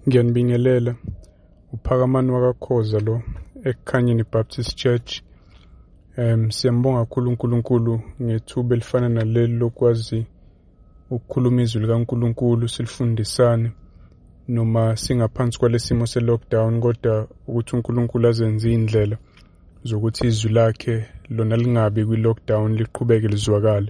Ngiyanibingelela, uPhakamani wakakhoza lo eKhanyeni Baptist Church. Siyambonga kakhulu uNkulunkulu ngethuba elifana naleli lokwazi ukukhuluma izwi likaNkulunkulu silifundisane noma singaphansi kwalesimo se-lockdown, kodwa ukuthi uNkulunkulu azenze indlela zokuthi izwi lakhe lona lingabi kwi-lockdown liqhubeke lizwakale.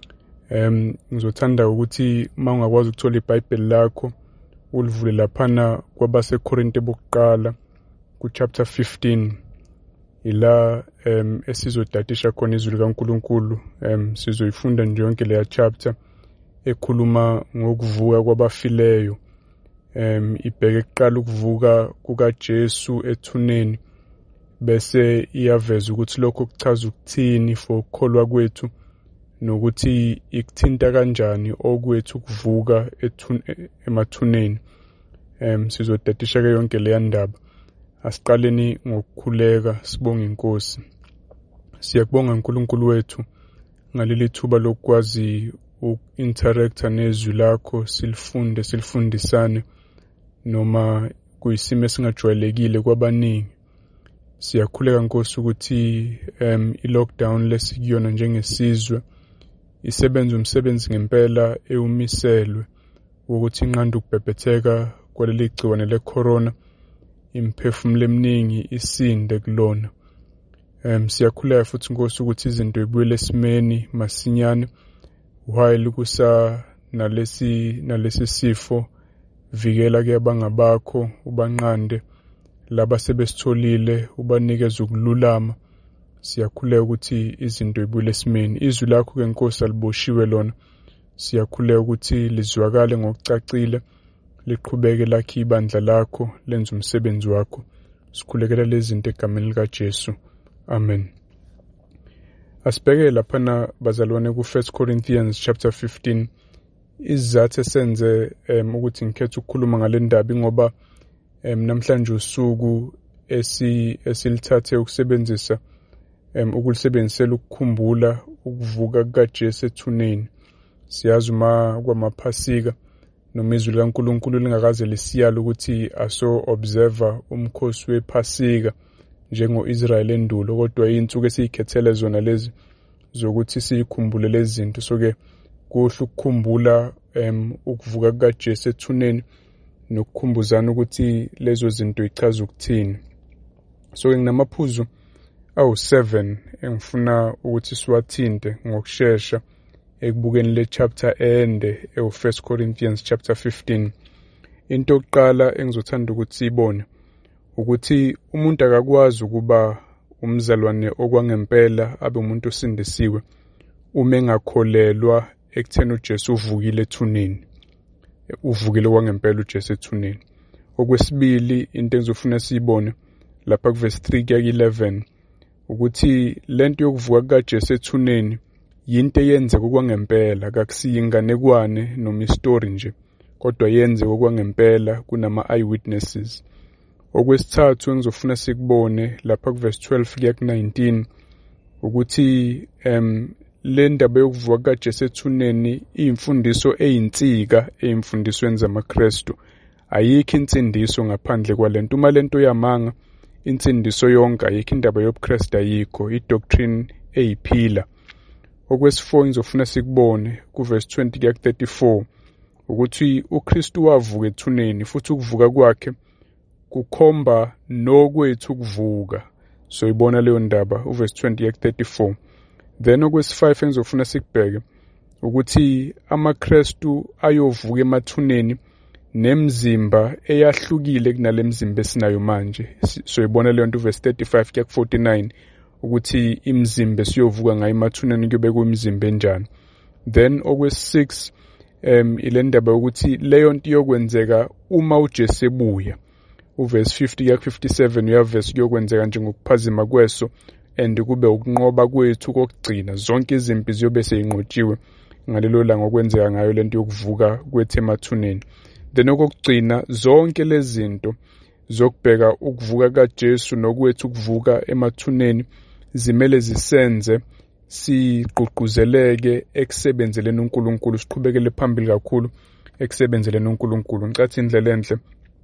Ngizothanda ukuthi mawungakwazi ukuthola iBhayibheli lakho ulivule laphana kwabaseKorinte bokuqala ku-chapter 15, ila esizodatisha khona izwi likaNkulunkulu. Sizoyifunda nje yonke leya chapter ekhuluma ngokuvuka kwabafileyo. Ibheke kuqala ukuvuka kukaJesu ethuneni, bese iyaveza ukuthi lokho kuchaza ukuthini for ukukholwa kwethu nokuthi ikuthinta kanjani okwethu ukuvuka emathuneni. Sizodatisha ke yonke leya ndaba. Asiqaleni ngokukhuleka sibonge Inkosi. Siyakubonga uNkulunkulu wethu ngaleli thuba lokwazi uku-interacta nezwi lakho, silifundisane noma kuyisimo esingajwayelekile kwabaningi. Siyakhuleka Nkosi ukuthi i-lockdown lesikuyona njengesizwe isebenza umsebenzi ngempela ewumiselwe ukuthi inqanda ukubhebhetheka kwaleli gciwane le-corona, imiphefumulo eminingi isinde kulona. Siyakhuleka futhi Nkosi ukuthi izinto ibuyele esimeni masinyane, while kusa nalesi sifo. Vikela ke abangabakho, ubanqande laba sebesitholile, ubanikeze ukululama. Siyakhuleka ukuthi izinto ibuyele esimeni. Izwi lakho ke Nkosi aliboshiwe lona. Siyakhuleka ukuthi lizwakale ngokucacile, liqhubeke lakhe ibandla lakho, lenze umsebenzi wakho. Sikhulekela lezi zinto egameni likaJesu. Amen. Asibheke laphana bazalwane ku-1 Corinthians chapter 15. Isizathu esenze ukuthi ngikhethe ukukhuluma ngale ndaba ngoba namhlanje usuku esilithathe ukusebenzisa ukulisebenzisela ukukhumbula ukuvuka kukaJesu ethuneni. Siyazi uma kwamaphasika noma izwi likaNkulunkulu lingakaze lisiyala ukuthi aso-observer umkhosi wephasika njengo-Israyeli endulo, kodwa iy'nsuku esiyikhethele zona lezi zokuthi siyikhumbule lezi zinto. So-ke kuhle ukukhumbula ukuvuka kukaJesu ethuneni nokukhumbuzana ukuthi lezo zinto ichaza ukuthini. So-ke nginamaphuzu awu-7 engifuna ukuthi siwathinte ngokushesha ekubukeni le chapter ende ewu-1 Corinthians chapter 15. Into yokuqala engizothanda ukuthi siyibone ukuthi umuntu akakwazi ukuba umzalwane okwangempela abe umuntu osindisiwe uma engakholelwa ekutheni uJesu uvukile ethuneni, uvukile kwangempela uJesu ethuneni. Okwesibili, into engizofuna siyibone lapha kuverse 3 kuya 11 ukuthi lento yokuvuka kukaJesu ethuneni yinto eyenzeka okwangempela, akusiyinganekwane noma istory nje, kodwa yenzeka okwangempela kunama eyewitnesses. Okwesithathu engizofuna sikubone lapha kuverse 12 kuya ku-19 ukuthi le ndaba yokuvuka kukaJesu ethuneni iyimfundiso eyinsika eyimfundisweni zamaKristu. Ayikho insindiso ngaphandle kwalento. Uma lento yamanga, insindiso yonke ayikho, indaba yobuKristu ayikho, i-doctrine eyiphila. Okwesi-4 ngizofuna sikubone kuverse 20 kuya ku-34 ukuthi uKristu wavuka ethuneni futhi ukuvuka kwakhe kukhomba nokwethu ukuvuka. So ibona leyo ndaba uverse 20 kuya ku-34. Then okwesi-5 engizofuna sikubheke ukuthi amaKristu ayovuka emathuneni nemzimba eyahlukile kunale mzimba esinayo manje. So ibona leyo nto uverse 35 kuya ku-49 ukuthi imizimba esiyovuka ngayo emathuneni kuyobe kuyimizimba enjani. Then okwesi-6 ile ndaba ukuthi leyo nto iyokwenzeka uma uJesu ebuya. Uverse 50 kuya ku-57 uyavese kuyokwenzeka njengokuphazima kweso and kube ukunqoba kwethu kokugcina. Zonke izimpi ziyobe seyinqotshiwe ngalelo langa okwenzeka ngayo lento yokuvuka kwethu emathuneni. Then okugcina zonke lezi zinto zokubheka ukuvuka kaJesu nokwethu ukuvuka emathuneni zimele zisenze sigqugquzeleke ekusebenzeleni uNkulunkulu, siqhubekele phambili kakhulu ekusebenzeleni uNkulunkulu. Ngicathi indlela enhle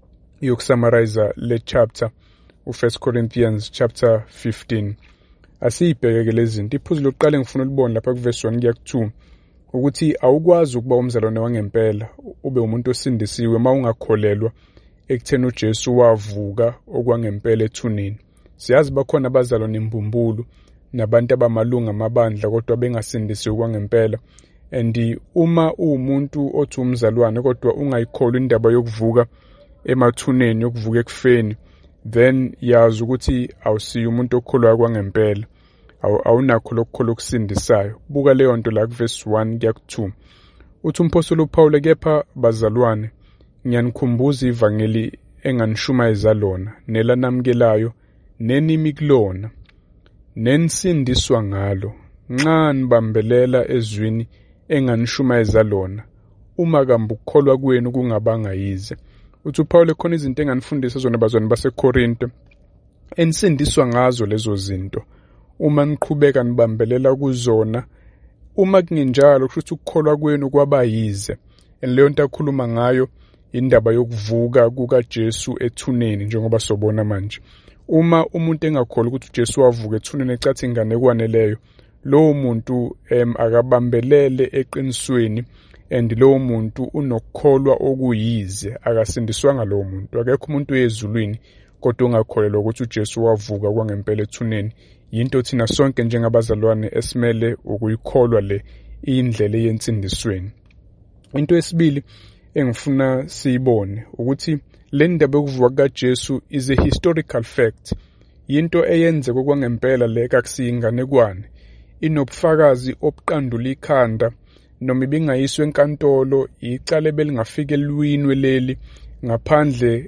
yokusummarize le chapter, u-1 Corinthians chapter 15. Asiyibheke lezi zinto. Iphuzu lokuqala engifuna ulibone lapha kuverse 1 kuya ku-2 ukuthi awukwazi ukuba umzalwane wangempela ube umuntu osindisiwe uma ungakholelwa ekutheni uJesu wavuka okwangempela ethuneni. Siyazi bakhona abazalwane imbumbulu nabantu abamalunga amabandla kodwa bengasindisiwe kwangempela. And uma uwumuntu othi umzalwane kodwa ungayikholwa indaba yokuvuka emathuneni, yokuvuka ekufeni, then yazi ukuthi awusiyo umuntu okholwayo kwangempela. Awunakho lokukholwa okusindisayo. Buka leyo nto la kuverse 1 kuya ku-2. Uthi umpostoli uPawulu, kepha bazalwane, ngiyanikhumbuza ivangeli enganishumayeza lona, nelanamukelayo, nenimi kulona, nenisindiswa ngalo, nxa nibambelela ezwini enganishumayeza lona, uma kambe ukukholwa kwenu kungabanga yize. Uthi uPawulu khona izinto enganifundisa zona bazalwane baseKorinto, enisindiswa ngazo lezo zinto. Uma niqhubeka nibambelela kuzona, uma kungenjalo kusho ukuthi ukukholwa kwenu kwaba yize. Leyo nto akhuluma ngayo indaba yokuvuka kukaJesu ethuneni njengoba sobona manje. Uma umuntu engakholwa ukuthi uJesu wavuka ethuneni ecathi inganekwane leyo, lowo muntu akabambelele eqinisweni, and lowo muntu unokukholwa okuyize, akasindiswanga lowo muntu. Akekho umuntu ezulwini kodwa ungakholelwa ukuthi uJesu wavuka kwangempela ethuneni. Yinto thina sonke njengabazalwane esimele ukuyikholwa le indlela yensindisweni. Into yesibili engifuna siyibone ukuthi le ndaba yokuvuka kaJesu is a historical fact. Yinto eyenzeka kwangempela le kakusiyinganekwane. Inobufakazi obuqandula ikhanda, noma ibingayiswe enkantolo, icala belingafika elwini leli ngaphandle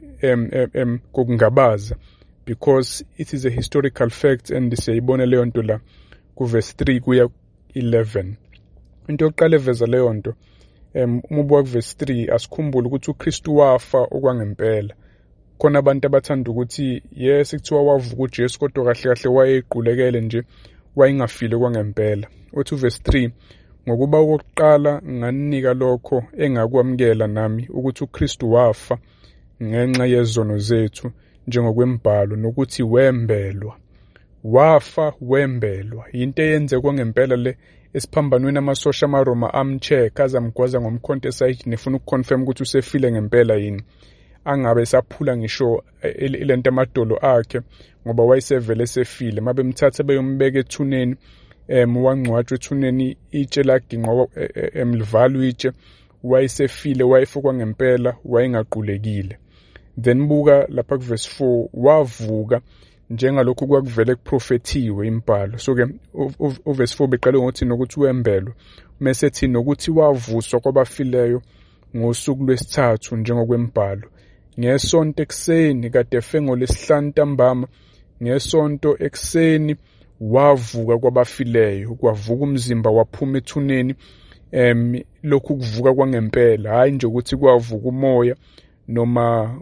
kokungabaza, because it is a historical fact. And siyayibona leyo nto la kuverse 3 kuya 11. Into yokuqala eveza leyo nto, uma ubuka kuverse 3, asikhumbule ukuthi uKristu wafa okwangempela. Khona abantu abathanda ukuthi yes kuthiwa wavuka uJesu kodwa kahle kahle wayequlekele nje, wayengafile kwangempela. Uthi uverse 3, ngokuba okokuqala nganinika lokho engakwamukela nami, ukuthi uKristu wafa ngenxa yezono zethu njengokwembhalo, nokuthi wembelwa. Wafa wembelwa. Yinto eyenzeka kwangempela le esiphambanweni amasosha amaRoma amcheck azamgwaza ngomkhonto esayidini nefuna ukuconfirm ukuthi usefile ngempela yini. Angabe esaphula ngisho ilento amadolo akhe ngoba wayesevele esefile. Mabemthatha beyombeka ethuneni, wangcwatshwa ethuneni, itshe laginqwa emlivalo itshe, wayesefile, wayefa kwangempela, wayengaqulekile. Then buka lapha kuverse 4, wavuka njengalokhu kwakuvele kuprofethiwe imbhalo. So ke uverse 4 beqale ngokuthi nokuthi wembelwe, mase ethi nokuthi wavuswa kwabafileyo ngosuku lwesithathu njengokwembhalo. Ngesonto ekseni kade efe ngolesihlanu ntambama, ngesonto ekseni wavuka kwabafileyo, kwavuka umzimba waphuma ethuneni. Lokhu kuvuka kwangempela, hayi nje ukuthi kwavuka umoya noma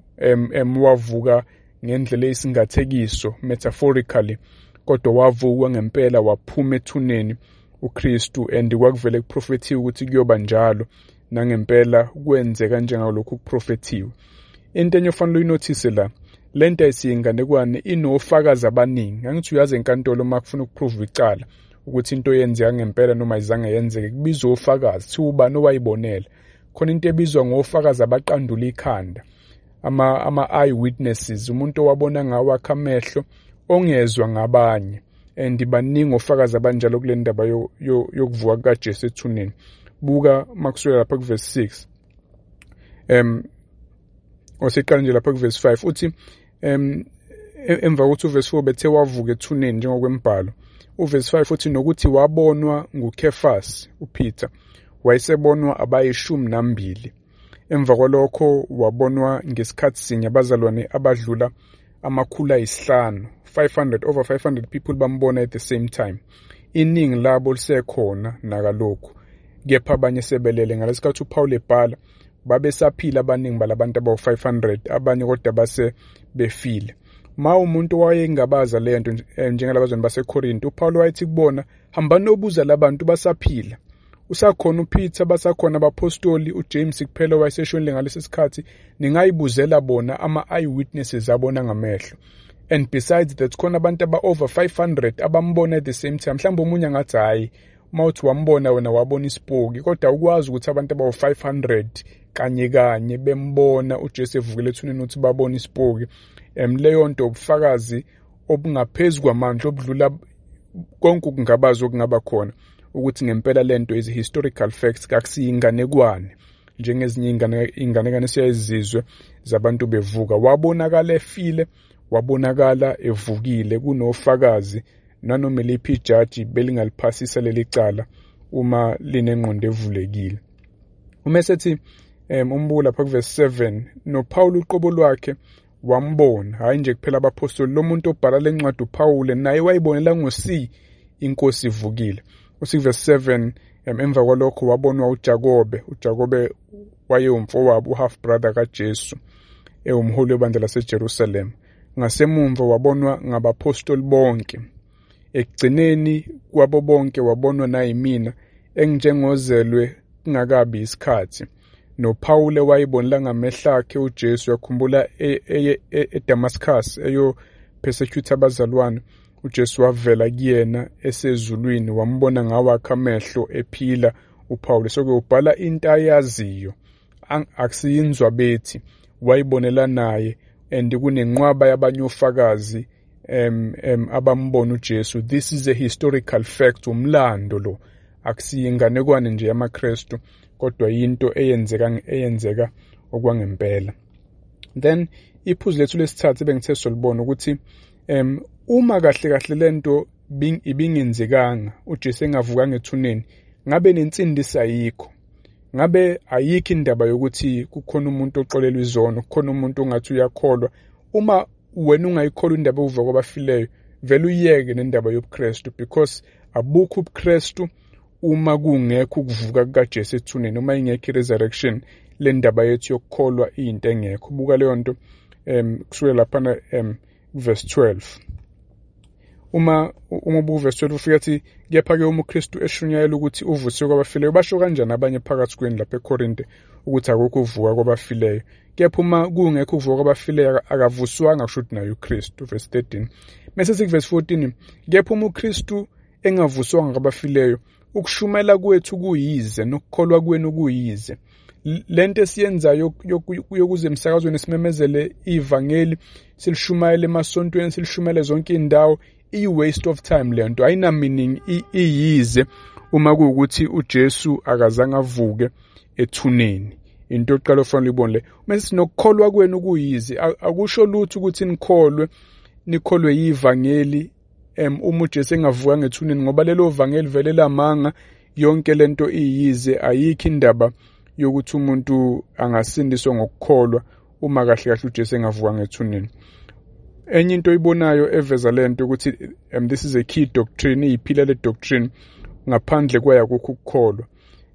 wavuka ngendlela esingathekiso metaphorically, kodwa wavuka ngempela, waphuma ethuneni uKristu. And kwakuvele kuprofethiwe ukuthi kuyoba njalo, nangempela kwenzeka njengalokhu kuprofethiwe. Into enye ofanele uyinothise la, le nto ayisiyinganekwane, inofakazi abaningi. Angithi uyazi enkantolo uma kufuna ukuprove icala ukuthi into yenzeka ngempela noma ayizange yenzeke, kubizwa ofakazi, kuthiwa ubani owayibonela. Khona into ebizwa ngofakazi abaqandula ikhanda, ama-eyewitnesses, umuntu owabona ngawakhe amehlo, ongezwa ngabanye. And baningi ofakazi abanjalo kule ndaba yokuvuka kaJesu ethuneni. Buka makuswela lapha kuverse 6. Oseqala nje lapha kuverse 5 uthi emva kokuthi uverse 4 bethe wavuka ethuneni njengokwembhalo, uverse 5 uthi nokuthi wabonwa nguKefasi, uPeter, wayesebonwa abayishumi nambili. Emva kwalokho wabonwa ngesikhathi sinye abazalwane abadlula 500, over 500 people bambona at the same time. Iningi labo lisekhona nakalokhu, kepha abanye sebelele. Ngalesikhathi uPaul ebhala babesaphila abaningi balabantu abawu-500, abanye kodwa base befile. Ma umuntu wayengabaza le nto njengalabazwane baseKorinto, uPaul wayethi kubona, hamba nobuza labantu basaphila usakhona uPeter, basakhona abapostoli, uJames kuphela wayeseshonile ngalesi sikhathi, ningayibuzela bona ama-eyewitnesses abona ngamehlo. And besides that, khona abantu over 500 abambona at the same time. Mhlawumbe omunye ngathi hayi, uma uthi wambona wena wabona isipoki, kodwa ukwazi ukuthi abantu abawu-500 kanye bembona uJesu evukile ethuneni ukuthi babona isipoki. Leyo nto ubufakazi obungaphezu kwamandla obudlula konke ukungabaza okungaba khona, ukuthi ngempela lento is historical facts, kakusiyinganekwane njengezinye inganekwane siyayizizwe zabantu bevuka. Wabonakala efile, wabonakala evukile, kunofakazi nanoma liphi ijaji belingaliphasisa leli cala uma linengqondo evulekile. Uma sethi umbuko lapha kuverse 7, noPawulu uqobo lwakhe wambona, hayi nje kuphela abapostoli, lo muntu obhala lencwadi uPawule naye wayibonela ngosi inkosi ivukile. Verse 7, emva kwalokho wabonwa uJakobe. uJakobe wayewumfowabo, uhalf brother kaJesu, umholi webandla laseJerusalem. Ngasemumva wabonwa ngabapostoli bonke. Ekugcineni kwabo bonke wabonwa nayimina, engijengozelwe kungakabi isikhathi. noPawule wayibonela ngamehlo akhe uJesu, yakhumbula eDamascus eyo-persecute abazalwane. uJesu wavela kuyena esezulwini, wambona ngawakhe amehlo ephila uPawule. So-ke ubhala into ayaziyo, akusiyinzwa bethi, wayibonela naye, and kunenqwaba yabanye ofakazi abambona uJesu. This is a historical fact, umlando lo, akusiyinganekwane nje yamaKristu, kodwa yinto eyenzeka okwangempela. Then iphuzu lethu lesithathu ebengithe solibona ukuthi uma kahle lento ibingenzekanga, uJesu engavukanga ethuneni, ngabe nensindisi ayikho, ngabe ayikho indaba yokuthi kukhona umuntu oxolelwa izono, kukhona umuntu ongathi uyakholwa. Uma wena ungayikholwa indaba yokuvuka kwabafileyo, vele uyeke nendaba yobuKristu, because abukho ubuKristu uma kungekho ukuvuka kukaJesu ethuneni, uma ingekho i-resurrection, le ndaba yethu yokukholwa iyinto engekho. Buka leyo nto kusukela laphana verse 12. Uma ubuka verse 12 ufika athi, kepha-ke uma uKristu eshunyayela ukuthi uvusiwe kwabafileyo, basho kanjani abanye phakathi kwenu lapha eKorinte ukuthi akukho ukuvuka kwabafileyo? Kepha uma kungekho ukuvuka kwabafileyo akavuswanga, kusho ukuthi naye uKristu. Verse 13. Mase sithi verse 14, kepha uma uKristu engavuswanga kwabafileyo, ukushumela kwethu kuyize nokukholwa kwenu kuyize. Lento esiyenzayo yokuze emsakazweni simemezele ivangeli, silishumayele emasontweni, silishumayele zonke indawo, i-waste of time lento, ayina meaning, iyize uma kuwukuthi uJesu akazange avuke ethuneni. Into yokuqala ofanele ibone le. Uma sinokukholwa kwenu kuyize, akusho lutho ukuthi nikholwe yivangeli uma uJesu engavuka ngethuneni, ngoba lelo vangeli vele lamanga, yonke lento iyize, ayikho indaba yokuthi umuntu angasindiswa ngokukholwa uma kahle uJesu engavuka ngethuneni. Enye into oyibonayo eveza lento ukuthi this is a key doctrine, iyiphila le doctrine, ngaphandle kwayo akukho ukukholwa.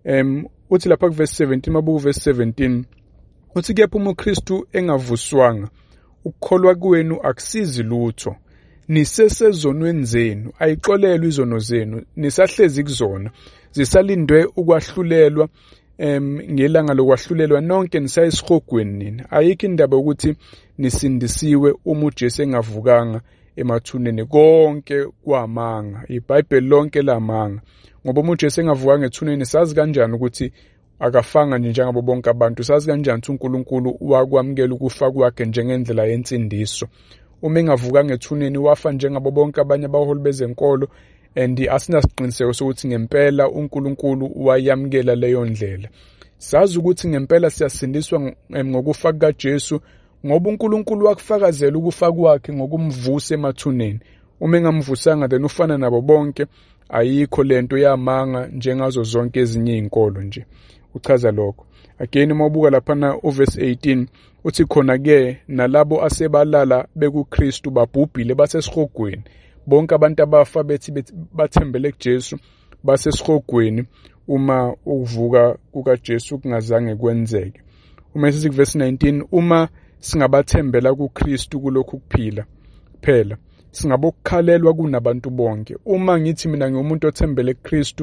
Uthi lapha kuverse 17, mabuku verse 17, uthi kepha uma uKristu engavuswanga, ukukholwa kwenu akusizi lutho. Nisesezonweni zenu, ayixolelwe izono zenu, nisahlezi kuzona, zisalindwe ukwahlulelwa ngelanga lokwahlulelwa nonke nisayisihogweni nina. Ayikho indaba ukuthi nisindisiwe uma uJesu engavukanga emathuneni, konke kwamanga, iBhayibheli lonke lamanga. Ngoba uma uJesu engavukanga ethuneni, sazi kanjani ukuthi akafanga nje njengabo bonke abantu? Sazi kanjani ukuthi uNkulunkulu wakwamukela ukufa kwakhe njengendlela yensindiso? Uma engavukanga ethuneni, wafa njengabo bonke abanye abaholi bezenkolo, and asinasiqiniseko sokuthi ngempela uNkulunkulu wayamukela leyo ndlela. Sazi ukuthi ngempela siyasindiswa ngokufa kukaJesu, ngoba uNkulunkulu wakufakazela ukufa kwakhe ngokumvusa emathuneni. Uma engamvusanga, then ufana nabo bonke, ayikho lento yamanga njengazo zonke ezinye izinkolo nje. Uchaza lokho. Again uma ubuka laphana uverse 18, uthi khona-ke nalabo asebalala bekuKristu babhubhile basesihogweni. Bonke abantu abafa bethi bathembele kuJesu basesihogweni uma ukuvuka kukaJesu kungazange kwenzeke. Uma sithi verse 19, uma singabathembela kuKristu kulokhu kuphila phela, singabokukhalelwa kunabantu bonke. Uma ngithi mina ngiwumuntu othembele kuKristu,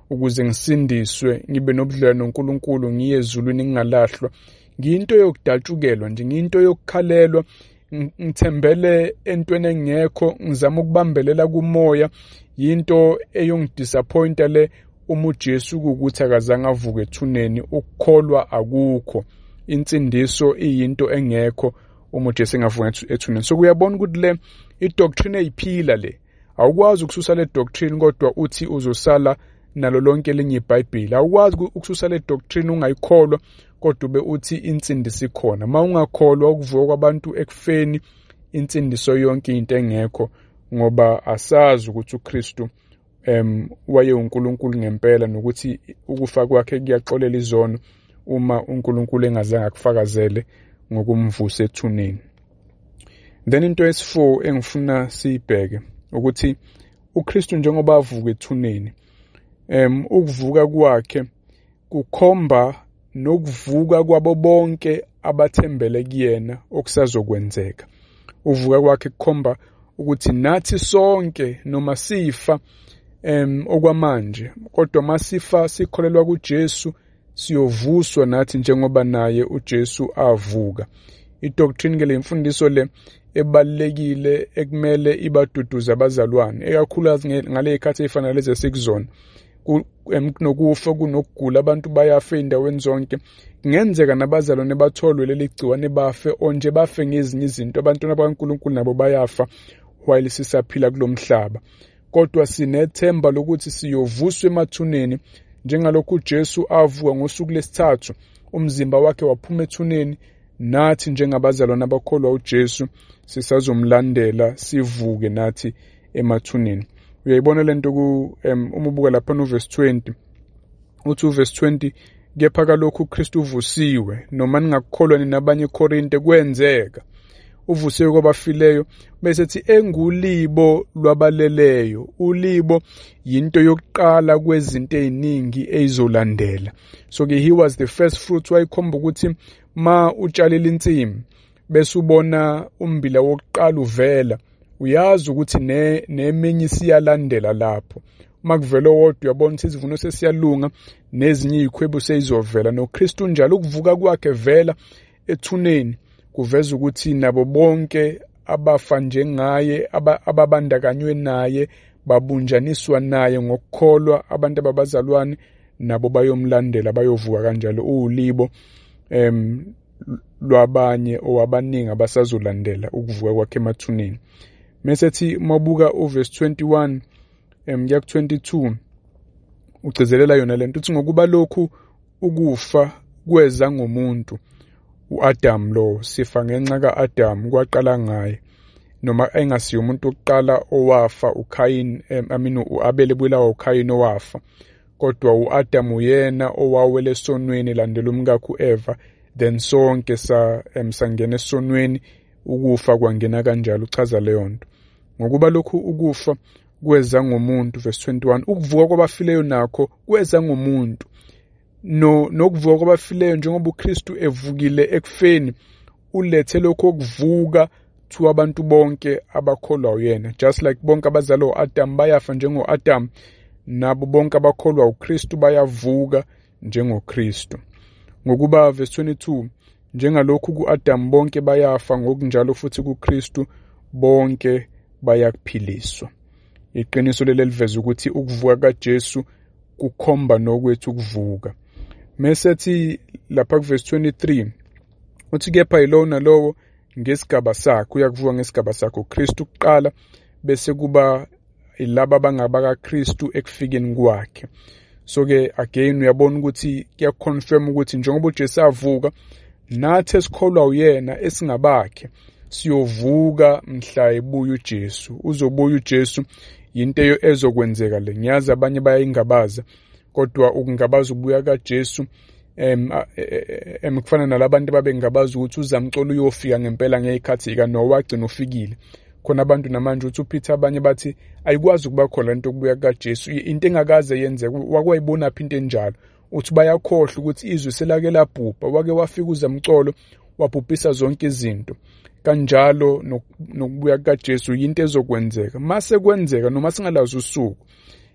ukuze ngisindiswe, ngibe nobudlelwano noNkulunkulu, ngiye ezulwini ngingalahlwa. Ngiyinto yokudatshukelwa nje, ngiyinto yokukhalelwa, ngithembele entweni engekho, ngizama ukubambelela kumoya. Yinto eyongidisappointa le uma uJesu kuwukuthi akazange avuke ethuneni. Ukukholwa akukho, insindiso iyinto engekho uma uJesu engavuka ethuneni. So kuyabona ukuthi le idoctrine eyiphila le, awukwazi ukususa le doctrine kodwa uthi uzosala nalo lonke elinye iBhayibheli. Awukwazi ukususa le doctrine ungayikholwa kodwa ube uthi insindiso ikhona. Uma ungakholwa ukuvuka kwabantu ekufeni, insindiso yonke into engekho, ngoba asazi ukuthi uKristu waye uNkulunkulu ngempela, nokuthi ukufa kwakhe kuyaxolela izono uma uNkulunkulu engazange akufakazele ngokumvusa ethuneni. Then into yesi-4 engifuna siyibheke ukuthi uKristu njengoba avuka ethuneni, ukuvuka kwakhe kukhomba nokuvuka kwabo bonke abathembele kuyena okusazokwenzeka. Uvuka kwakhe kukhomba ukuthi nathi sonke noma sifa okwamanje, kodwa masifa sikholelwa kuJesu, siyovuswa nathi njengoba naye uJesu avuka. Idoctrine ke le imfundiso le ebalekile ekumele ibaduduza abazalwane, ekakhulukazi ngale ikhathi efana lezi esikuzona. Kunokufa, kunokugula, abantu bayafa endaweni zonke. Kungenzeka nabazalwane batholwe leli gciwane bafe, onje bafe ngezinye izinto. Abantwana bakaNkulunkulu nabo bayafa while sisaphila kulomhlaba. Kodwa sinethemba lokuthi siyovuswa emathuneni njengalokhu uJesu avuka ngosuku lesithathu, umzimba wakhe waphuma ethuneni. Nathi njengabazalwane abakholwa uJesu sisazomlandela, sivuke nathi emathuneni. Uyayibona lento uma ubuka lapha noverse 20, uthi uverse 20, kepha kalokhu uKristu uvusiwe, noma ningakukholwa nabanye eKorinte, kwenzeka uvusiwe kwabafileyo, bese ethi engulibo lwabaleleyo. Ulibo yinto yokuqala kwezinto eziningi ezizolandela. So ke he was the first fruit. Wayikhomba ukuthi ma utshalile insimi bese ubona umbila wokuqala uvela, uyazi ukuthi neminye siyalandela lapho. Uma kuvela wodwa uyabona ukuthi isivuno sesiyalunga, nezinye izikhwebu sezizovela. noKristu njalo ukuvuka kwakhe vela ethuneni kuveza ukuthi nabo bonke abafa njengaye, ababandakanywe naye, babunjaniswa naye ngokukholwa, abantu ababazalwane nabo bayomlandela, bayovuka kanjalo. Ulibo lwabanye owabaningi abasazolandela ukuvuka kwakhe emathuneni. Mesethi mabuka uverse 21 kuya ku 22 ugcizelela yona lento uthi ngokuba lokhu ukufa kweza ngomuntu, uAdam lo, sifa ngenxa kaAdam, kwaqala ngaye, noma engasiyo umuntu oqala owafa, uKayini, uAbele bulawa uKayini owafa, kodwa uAdam uyena owawela esonweni landela umkakhe uEva, then sonke sangena esonweni, ukufa kwangena kanjalo. Uchaza leyo nto ngokuba lokhu ukufa kweza ngomuntu, verse 21, ukuvuka kwabafileyo nakho kweza ngomuntu. Nokuvuka kwabafileyo njengoba uKristu evukile ekufeni, ulethe lokho okuvuka to abantu bonke abakholwa uyena. Just like bonke abazalwa uAdam bayafa njengo-Adam, nabo bonke abakholwa uKristu bayavuka njengoKristu. Ngokuba verse 22, njengalokhu kuAdam bonke bayafa, ngokunjalo futhi kuKristu bonke bayakuphiliswa. Iqiniso leli liveza ukuthi ukuvuka kaJesu kukhomba nokwethu ukuvuka. Mesethi lapha kuverse 23 uthi kepha yilowo nalowo ngesigaba sakhe, uyakuvuka ngesigaba sakhe uKristu kuqala, bese kuba ilaba abangabakaKristu ekufikeni kwakhe. So ke again uyabona ukuthi kuyaconfirm ukuthi njengoba uJesu avuka, nathi esikholwa uyena esingabakhe siyovuka mhla ebuya uJesu. Uzobuya uJesu, yinto ezokwenzeka le. Ngiyazi abanye bayayingabaza, kodwa ukungabaza ubuya kaJesu kufana nalabantu babengabaza ukuthi uzamcola uyofika ngempela ngekhathi kaNoah wagcina ufikile. Khona abantu namanje uthi uPeter abanye bathi ayikwazi ukuba khona into okubuya kaJesu, into engakaze yenzeka. Wakwayibona phi into enjalo? Uthi bayakhohlwa ukuthi izwe selake labhubha, wake wafika uzamcolo wabhubhisa zonke izinto. Kanjalo nokubuya kaJesu yinto ezokwenzeka. Mase kwenzeka noma singalazi usuku,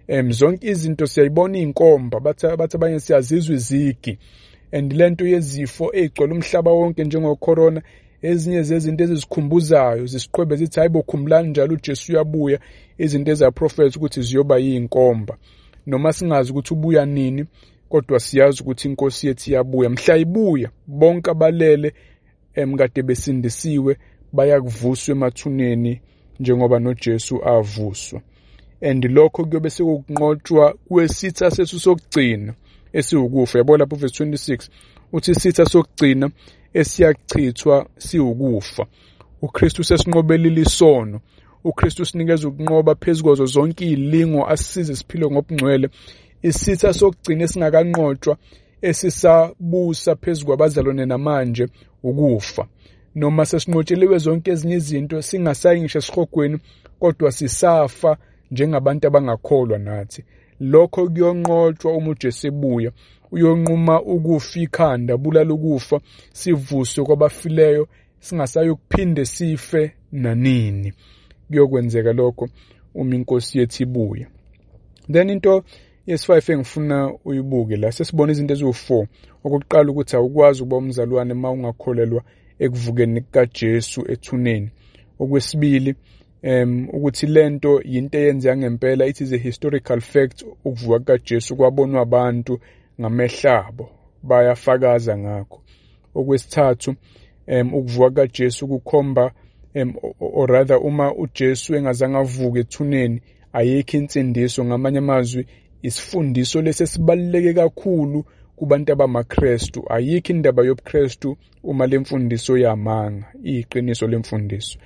Zonke izinto siyayibona iy'nkomba, bathi abanye siyazizwa izigi, and lento yezifo ey'gcwele umhlaba wonke njengo-corona, ezinye zezinto ezisikhumbuzayo zisiqhwebe zithi hayi bokhumbulani njalo uJesu uyabuya, izinto ezaprofetha ukuthi ziyoba yiy'nkomba. Noma singazi ukuthi ubuya nini, kodwa siyazi ukuthi inkosi yethu iyabuya. Mhla ibuya, bonke abalele kade besindisiwe bayakuvuswa emathuneni njengoba noJesu avuswa. And lokho kuyobe sekukunqotshwa kwesitha sethu sokugcina esiwukufa. Yabo lapho verse 26 uthi isitha sokugcina esiyachithwa siwukufa. uKristu sesinqobelile isono. uKristu usinikeza ukunqoba phezu kwazo zonke iy'lingo, asisize siphile ngobungcwele. Isitha sokugcina esingakanqotshwa esisabusa phezu kwabazalwane namanje ukufa. Noma sesinqotsheliwe zonke ezinye izinto, singasayi ngisho esihogweni, kodwa sisafa njengabantu abangakholwa nathi. Lokho kuyonqotshwa uma uJesu ebuya. Uyonquma ukufa ikhanda, bulala ukufa, sivuswe kwabafileyo, singasayokuphinde sife nanini. Kuyokwenzeka lokho uma inkosi yethu ibuya. Then into yesi-5 engifuna uyibuke la, sesibona izinto eziwu-4. Okokuqala ukuthi awukwazi ukuba umzalwane uma ungakholelwa ekuvukeni kukaJesu ethuneni. Okwesibili, ukuthi lento yinto eyenzeka ngempela, it is a historical fact. Ukuvuka kukaJesu kwabonwa abantu ngamehlo abo, bayafakaza ngakho. Okwesithathu, ukuvuka kukaJesu kukhomba or rather uma uJesu engazange avuke ethuneni ayikho insindiso. Ngamanye amazwi, isifundiso lesi sibaluleke kakhulu kubantu abamaKristu. Ayikho indaba yobuKristu uma lemfundiso yamanga, iyiqiniso lemfundiso.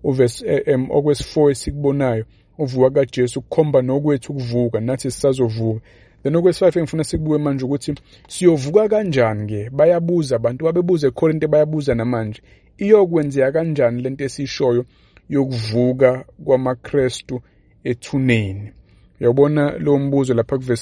Okwesi-4 esikubonayo, uvuka kaJesu kukhomba nokwethu ukuvuka, nathi sisazovuka. Then okwesi-5 engifuna sikubuke manje ukuthi siyovuka kanjani-ke. Bayabuza abantu, babebuza eKorinte, bayabuza namanje. Iyokwenzeka kanjani lento esishoyo yokuvuka kwamaKristu ethuneni? Uyabona lo mbuzo lapha verse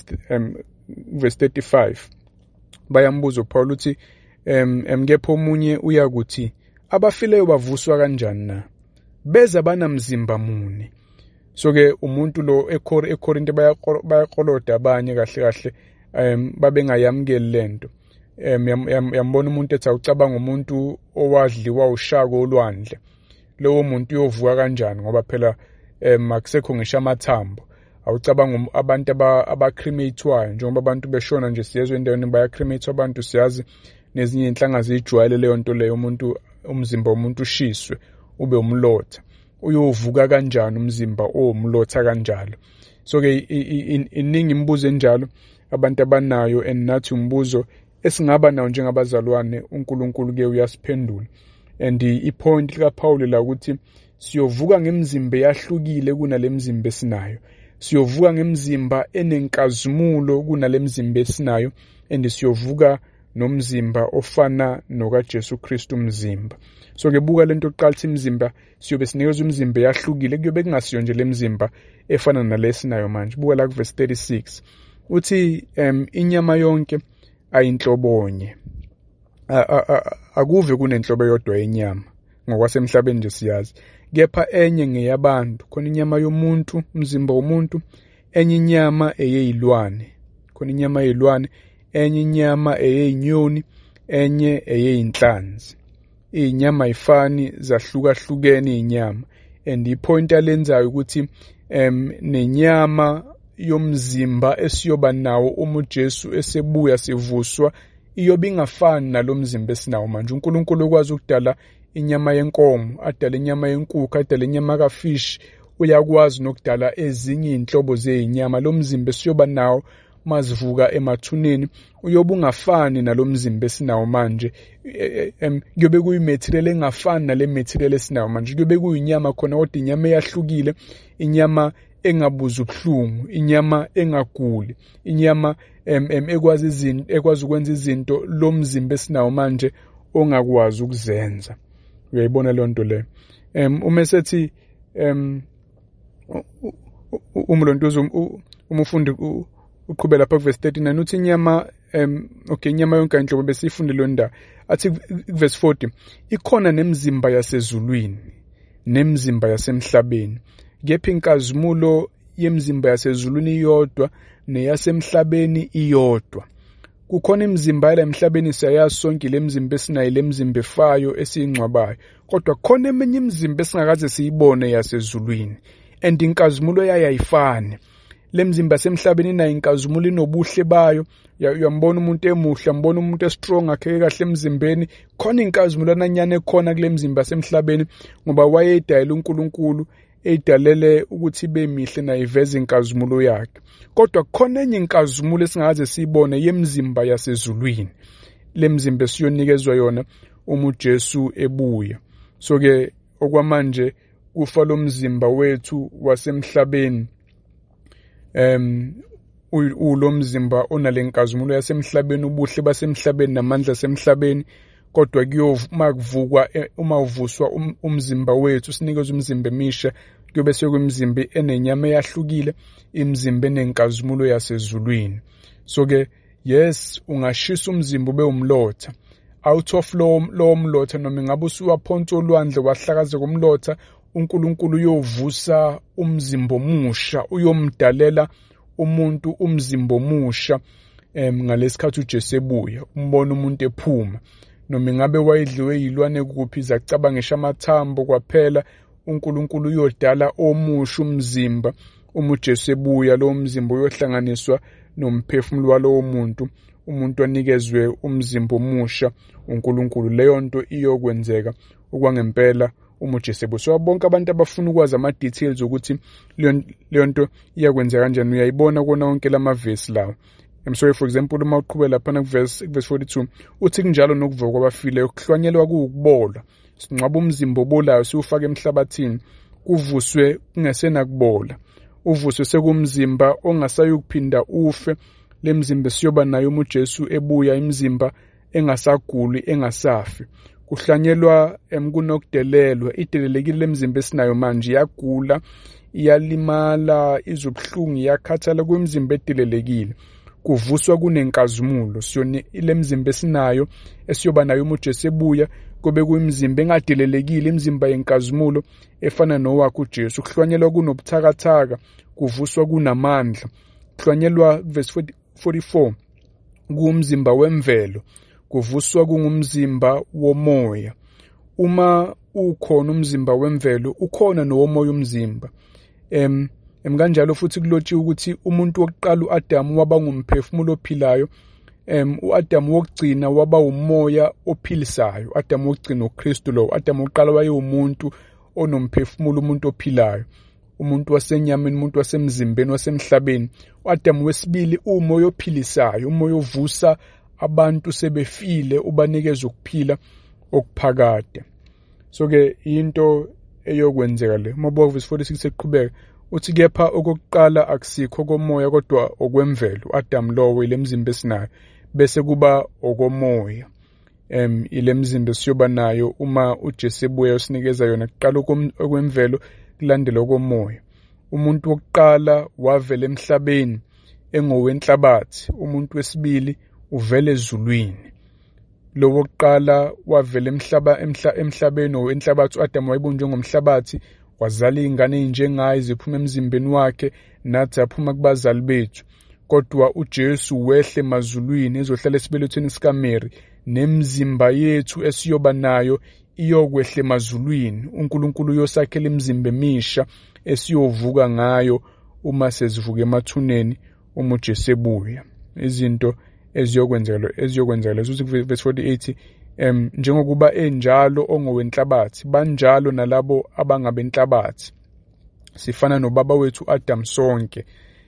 35. Bayambuza uPaul uthi kepha omunye uyakuthi abafileyo bavuswa kanjani na? Beza banamzimba muni. So-ke umuntu lo eKorinte bayakoloda abanye kahle babengayamukeli lento. Yambona umuntu ethi awucabanga umuntu owadliwa ushaka olwandle. Lowo muntu uyovuka kanjani ngoba phela akusekho ngisho amathambo. Awucabanga abantu abacremate-wayo, njengoba abantu beshona nje siyezwe endaweni bayacremate abantu, siyazi nezinye inhlanga zijwayele leyo nto leyo, umuntu umzimba womuntu ushiswe ube umlotha. Uyovuka kanjani umzimba owumlotha kanjalo? So-ke iningi imibuzo enjalo abantu abanayo, and nathi umbuzo esingaba nawo njengabazalwane, uNkulunkulu-ke uyasiphendula. And ipoint likaPaul la ukuthi siyovuka ngemizimba eyahlukile kunale mizimba esinayo. Siyovuka ngemizimba enenkazimulo kunale mizimba esinayo, and siyovuka nomzimba ofana nokaJesu Kristu umzimba. So-ke buka lento oqala ukuthi imizimba siyobe sinikezwe imizimba eyahlukile, kuyobe kungasiyo nje le mizimba efana nale esinayo manje. Buka la verse 36 uthi inyama yonke ayinhlobonye. Akuve kunenhlobo eyodwa yenyama ngokwasemhlabeni nje siyazi, kepha enye ngeyabantu. Khona inyama yomuntu, umzimba womuntu, enye inyama eyeyilwane. Khona inyama yeyilwane, enye inyama eyey'nyoni, enye eyey'nhlanzi. Iy'nyama ayifani, zahlukahlukene iy'nyama. And ipoint alenzayo ukuthi nenyama yomzimba esiyoba nawo uma uJesu esebuya sivuswa iyobe ingafani nalo mzimba esinawo manje. uNkulunkulu ukwazi ukudala inyama yenkomo, adala inyama yenkukhu, adala inyama kafishi, uyakwazi nokudala ezinye iy'nhlobo zey'nyama. Lo mzimba esiyoba nawo mazivuka emathuneni uyobe ungafani nalo mzimba esinawo manje. Kuyobe kuyimaterial engafani nale material esinawo manje. Kuyobe kuyinyama khona, kodwa inyama eyahlukile, inyama engabuza ubuhlungu, inyama engaguli, inyama ekwazi ukwenza izinto lo mzimba esinawo manje ongakwazi ukuzenza. Uyayibona leyo nto leyo. Uma sethi umlontuzo umufundi uqhubela lapha verse 39 uthi inyama inyama yonke inhlobo besifunde lo ndaba. Athi verse 40 ikhona nemizimba yasezulwini nemizimba yasemhlabeni, kepha inkazimulo yemizimba yasezulwini iyodwa neyasemhlabeni iyodwa. Kukhona imizimba yala emhlabeni siyayazi sonke le mizimba esinayo, le mizimba efayo esiyingcwabayo, kodwa khona eminye imizimba esingakaze siyibone yasezulwini, and inkazimulo yayo ayifani. Le mizimba yasemhlabeni inayo inkazimulo, inobuhle bayo. Uyambona umuntu emuhle, mbona umuntu estrong, akheke kahle emzimbeni. Khona inkazimulo nanyana ekhona kule mizimba yasemhlabeni, ngoba wayedayela uNkulunkulu, eyidalele ukuthi ibe mihle nayo iveze inkazimulo yakhe. Kodwa khona enye inkazimulo esingakaze siyibone yemizimba yasezulwini, le mizimba esiyonikezwa yona uma uJesu ebuya. So-ke okwamanje kufa lo mzimba wethu wasemhlabeni, ulo mzimba onale nkazimulo yasemhlabeni, ubuhle basemhlabeni namandla asemhlabeni. Kodwa makuvukwa, uma uvuswa umzimba wethu, sinikezwe umzimba emisha, kuyobe sekuyimizimba enenyama eyahlukile, imizimba enenkazimulo yasezulwini. So-ke yes, ungashisa umzimba ube umlotha. Out of lowo mlotha, noma ngabe usuwaphonsa olwandle wahlakazeka umlotha, uNkulunkulu uyovusa umzimba omusha, uyomdalela umuntu umzimba omusha ngalesikhathi uJesu ebuya. Umbona umuntu ephuma, noma ngabe wayedliwe yilwane kuphi, zacabangisha amathambo kwaphela, uNkulunkulu uyodala omusha umzimba. Uma uJesu ebuya, lowo mzimba uyohlanganiswa nomphefumulo walowo muntu, umuntu anikezwe umzimba omusha uNkulunkulu. Leyo nto iyokwenzeka okwangempela uma uJesu ebuya. So bonke abantu abafuna ukwazi ama-details ukuthi leyo nto iyakwenzeka kanjani, uyayibona kona wonke lamavesi lawo. I'm sorry, for example, uma uqhubela lapha verse 42, uthi kunjalo nokuvuka kwabafileyo kuhlwanyelwa kuwukubola. Singcwaba umzimba obolayo siwufaka emhlabathini, kuvuswe kungesena kubola. Uvuswe sekumzimba ongasayukuphinda ufe. Le mzimba siyoba nayo uma uJesu ebuya, imizimba engasaguli, engasafi. Kuhlanyelwa kunokudelelwa. Idelelekile le mzimba esinayo manje, iyagula, iyalimala, izobuhlungu, iyakhathala, kwemizimba edelelekile. Kuvuswa kunenkazimulo. Le mzimba esinayo esiyoba nayo uma uJesu ebuya, kube kuyimizimba engadelelekile, imizimba yenkazimulo efana nowakhe uJesu. Kuhlwanyelwa kunobuthakathaka, kuvuswa kunamandla. Kuhlwanyelwa verse 44, kuwumzimba wemvelo, kuvuswa kungumzimba womoya. Uma ukhona umzimba wemvelo, ukhona nowomoya umzimba. Kanjalo futhi kulotshiwe ukuthi umuntu wokuqala uAdamu waba ngumphefumulo ophilayo, uAdamu wokugcina waba umoya ophilisayo. uAdamu wokugcina uKristu lo. uAdamu wokuqala wayewumuntu onomphefumulo, umuntu ophilayo, umuntu wasenyameni, umuntu wasemzimbeni, wasemhlabeni. uAdamu wesibili umoya ophilisayo, umoya ovusa abantu sebefile, ubanikeza ukuphila okuphakade. So-ke into eyokwenzeka le. Mabuka verse 46 eqhubeka, uthi kepha okokuqala akusikho komoya kodwa okwemvelo, uAdamu lowo, ile mzimba esinayo. Bese kuba okomoya, ile mzimba siyoba nayo uma uJesu ebuya usinikeza yona. Kuqala okwemvelo, kulandela okomoya. Umuntu wokuqala wavela emhlabeni engowenhlabathi, umuntu wesibili uvela ezulwini. Lo wokuqala wavela emhlabeni owenhlabathi, uAdamu wayebunjwe ngomhlabathi, wazala izingane ezinjengaye ziphuma emzimbeni wakhe, nathi aphuma kubazali bethu. Kodwa uJesu wehle emazulwini, ezohlala esibelethweni sikaMary, nemzimba yethu esiyoba nayo iyokwehla emazulwini. uNkulunkulu uyosakhela imizimba emisha esiyovuka ngayo uma sezivuka emathuneni uma uJesu ebuya. Izinto eziyokwenzeka lezo. Uthi verse 48, njengokuba enjalo ongowenhlabathi, banjalo nalabo abangabenhlabathi. Sifana nobaba wethu uAdamu sonke.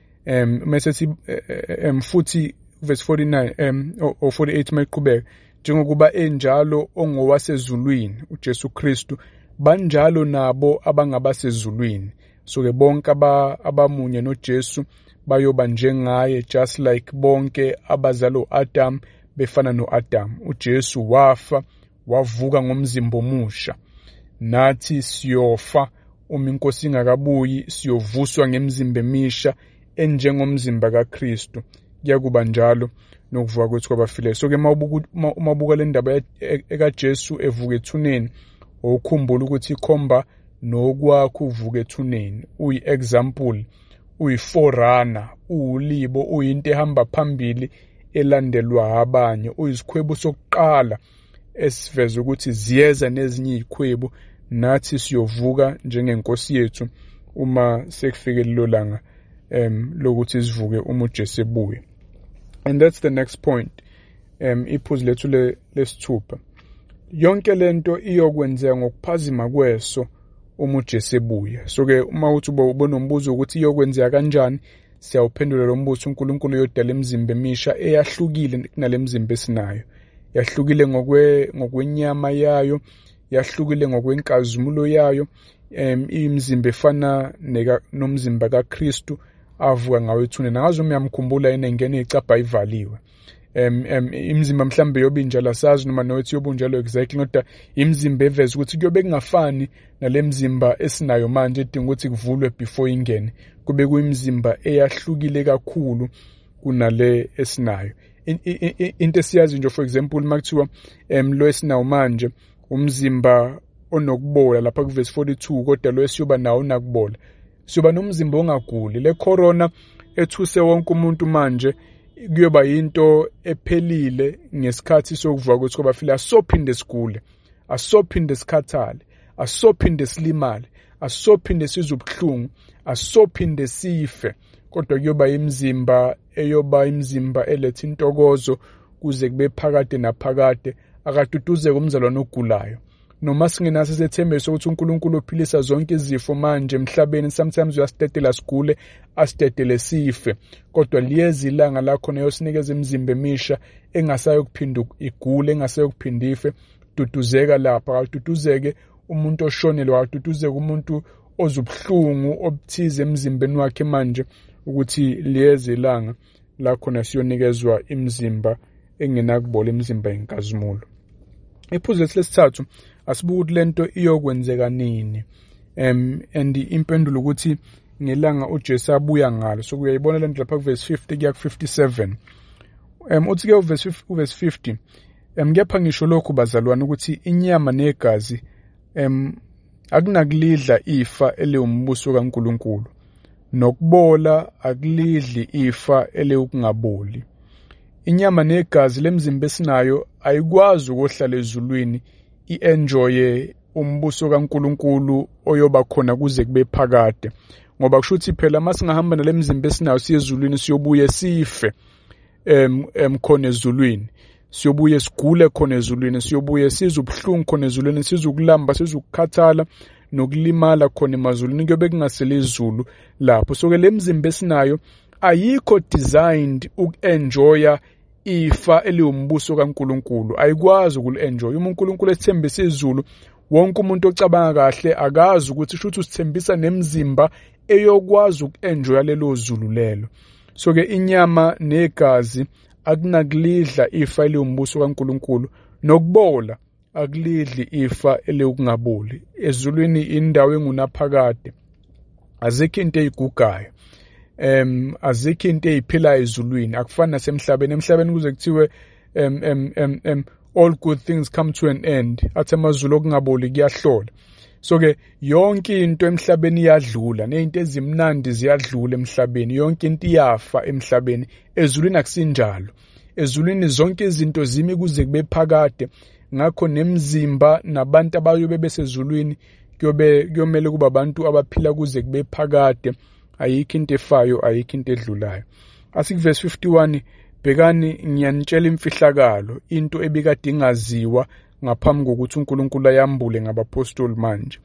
Mase futhi verse 49 or 48 mayiqhubeka, njengokuba enjalo ongowasezulwini uJesu Kristu, banjalo nabo abangabasezulwini. So-ke bonke abamunye noJesu bayoba njengaye, just like bonke abazalo Adam befana noAdam. uJesu wafa, wavuka ngomzimba omusha. Nathi siyofa uma iNkosi ingakabuyi, siyovuswa ngemizimba emisha enjengomzimba kaKristu. Kuyakuba njalo nokuvuka kwethu kwabafileyo. So-ke uma ubuka le ndaba ekaJesu evuka ethuneni, ukhumbula ukuthi ikhomba nokwakho uvuka ethuneni. Uyi-example uyi-forerunner, uwulibo, uyinto ehamba phambili elandelwa abanye, uyisikhwebu sokuqala esiveza ukuthi ziyeza nezinye izikhwebu, nathi siyovuka njengenkosi yethu uma sekufike lelo langa lokuthi sivuke uma uJesu ebuya. And that's the next point. Iphuzu lethu lesithupha. Yonke lento iyokwenzeka ngokuphazima kweso uma uJesu ebuya. So-ke uma uthi ubona umbuzo ukuthi iyokwenzeka kanjani, siyawuphendula lo mbuzo. uNkulunkulu uyodala imizimba emisha eyahlukile kunale mizimba esinayo. Yahlukile ngokwenyama yayo, yahlukile ngokwenkazimulo yayo, imizimba efana nomzimba kaKristu avuka ngawo ethuneni. Angazi uma uyamkhumbula yena engena icabha ivaliwe. Imizimba mhlambe yobinjalo asazi noma nothi yobunjalo exactly, kodwa imizimba eveza ukuthi kuyobe kungafani nale mizimba esinayo manje edinga ukuthi kuvulwe before ingene. Kube kuyimizimba eyahlukile kakhulu kunale esinayo. Into esiyazi nje, for example, makuthiwa lo esinawo manje umzimba onokubola lapha kuverse 42, kodwa lo esiyoba nawo unakubola. Siyoba nomzimba ongaguli. Le corona ethuse wonke umuntu manje kuyoba yinto ephelile ngesikhathi sokuvuka kwethu kwabafile. Asophinde sigule, asophinde sikhathale, asophinde silimale, asophinde sizwe ubuhlungu, asophinde sife, kodwa kuyoba imizimba imizimba eletha intokozo kuze kube phakade naphakade, akaduduzeke umzalwane ogulayo. Noma singenaso isethembiso sokuthi uNkulunkulu uphilisa zonke izifo manje emhlabeni, sometimes uyasitetela sigule, asitetele sife, kodwa liyeza ilanga lakhona yosinikeza imizimba emisha engasayo kuphinda igule, engasayo kuphinda ife. Duduzeka lapha, akaduduzeke umuntu oshonelwe, akaduduzeke umuntu ozubuhlungu obuthize emzimbeni wakhe manje, ukuthi liyeza ilanga lakhona siyonikezwa imizimba engenakubola, imizimba yenkazimulo. Iphuzu lesithathu, asibuke ukuthi lento iyokwenzeka nini. And impendulo ukuthi ngelanga uJesu abuya ngalo. So kuyayibona lento lapha kuverse 50 kuya ku57. Uthi ke uverse 50, kepha ngisho lokhu bazalwane ukuthi inyama negazi akunakulidla ifa elewumbuso kaNkulunkulu, nokubola akulidli ifa elewukungaboli. Inyama negazi lemizimba esinayo ayikwazi ukuhlala ezulwini i-enjoye umbuso kaNkulunkulu oyoba khona kuze kube phakade, ngoba kusho ukuthi phela masingahamba nale mizimba esinayo siye ezulwini siyobuye sife khona ezulwini, siyobuye sigule khona ezulwini, siyobuye sizwe ubuhlungu khona ezulwini, sizwe ukulamba, sizwe ukukhathala nokulimala khona emazulwini, kuyobe kungasele izulu lapho. So ke le mizimba esinayo ayikho designed uku-enjoya ifa eliwumbuso kaNkulunkulu, ayikwazi ukuli-enjoy. Uma uNkulunkulu esithembisa izulu, wonke umuntu ocabanga kahle akazi ukuthi shuthi usithembisa nemizimba eyokwazi uku-enjoya lelo zulu lelo. So ke inyama negazi akunakulidla ifa eliwumbuso kaNkulunkulu, nokubola akulidli ifa eliwukungaboli. Ezulwini indawo engunaphakade, azikho into eyigugayo, azikho into eyiphilayo ezulwini, akufani nasemhlabeni. Emhlabeni kuze kuthiwe all good things come to an end, athi amazulu okungaboli kuyahlola. So ke yonke into emhlabeni iyadlula, nezinto ezimnandi ziyadlula emhlabeni, yonke into iyafa emhlabeni. Ezulwini akusinjalo. Ezulwini zonke izinto zimi kuze kube phakade. Ngakho nemizimba nabantu abayobe besezulwini kuyomele kuba abantu abaphila kuze kube phakade. Ayikho into efayo, ayikho into edlulayo. Asikuvesi 51, bhekani ngiyanitshela imfihlakalo, into ebikade ingaziwa ngaphambi kokuthi uNkulunkulu ayambule ngabapostoli manje.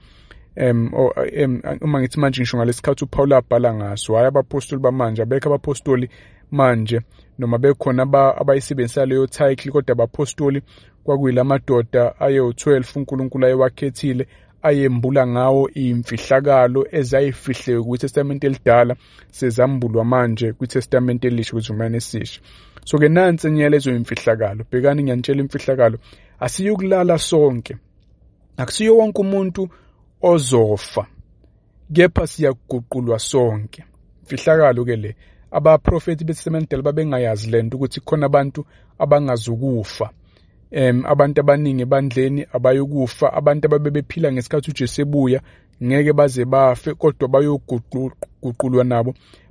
Uma ngithi manje ngisho ngalesikhathi uPaul abhala ngaso, hayi abapostoli bamanje, abekho abapostoli manje, noma bekhona abayisebenzisa leyo title, kodwa abapostoli kwakuyilamadoda aye-12 uNkulunkulu ayewakhethile, ayembula ngawo imfihlakalo ezayifihleke kwiTestament elidala sezambulwa manje kwiTestament elisha kwizizukulwane esisha. So ke nansi enyelezo imfihlakalo, bhekani ngiyanitshela imfihlakalo, asiyukulala sonke, akusiyo wonke umuntu ozofa, kepha siyaguqulwa sonke. Imfihlakalo ke le, abaprofeti beTestament elidala babengayazi lento ukuthi khona abantu abangazukufa. Abantu abaningi ebandleni abayokufa, abantu ababephila ngesikhathi uJesu ebuya ngeke baze bafe, kodwa bayoguqulwa nabo